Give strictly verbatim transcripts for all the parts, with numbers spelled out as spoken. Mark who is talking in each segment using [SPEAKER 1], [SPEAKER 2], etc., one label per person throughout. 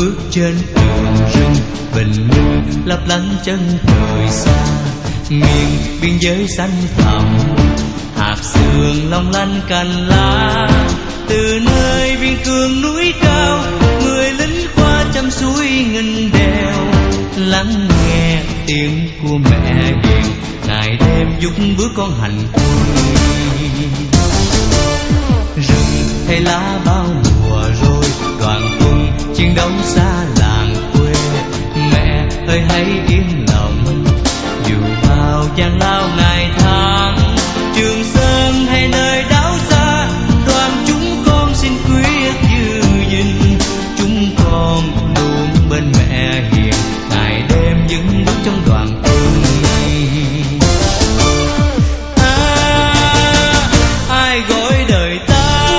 [SPEAKER 1] bước trên đường rừng bình minh lấp lánh chân trời xa. Miền biên giới xanh thẳm, hạt sương long lanh cành lá. Từ nơi biên cương núi cao, người lính qua trăm suối nghìn đèo, lắng nghe tiếng của mẹ hiền, ngày đêm giúp bước con hành quân. Rừng hay lá bao mùa rồi, đoàn quân chiến đấu xa làng quê. Mẹ ơi hãy yên lòng, dù bao gian lao ngày tháng. Trường Sơn hay nơi đảo xa, đoàn chúng con xin quyết giữ gìn. Chúng con luôn bên mẹ hiền, ngày đêm những bước trong đoàn quân. À, ai gọi đời ta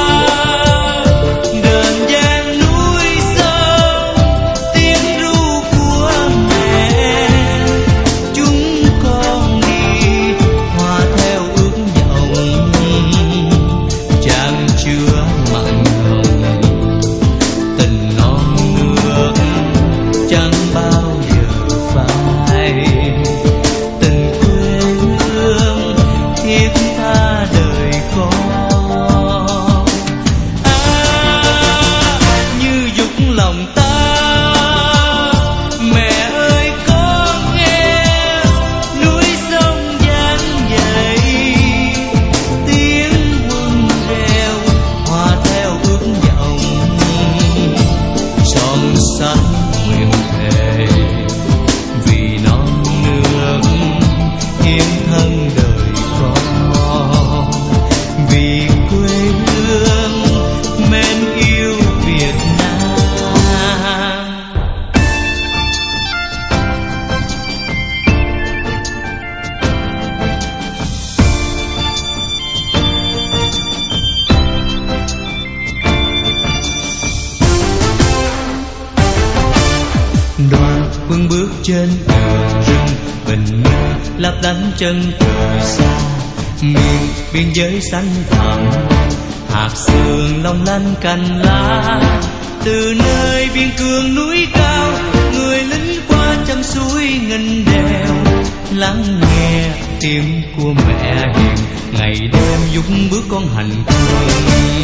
[SPEAKER 1] quân bước trên đường rừng bình minh lấp lánh chân trời xa. Miền biên giới xanh thẳm, hạt sương long lanh cành lá. Từ nơi biên cương núi cao, người lính qua trăm suối nghìn đèo, lắng nghe tiếng của mẹ hiền, ngày đêm giúp bước con hành quân.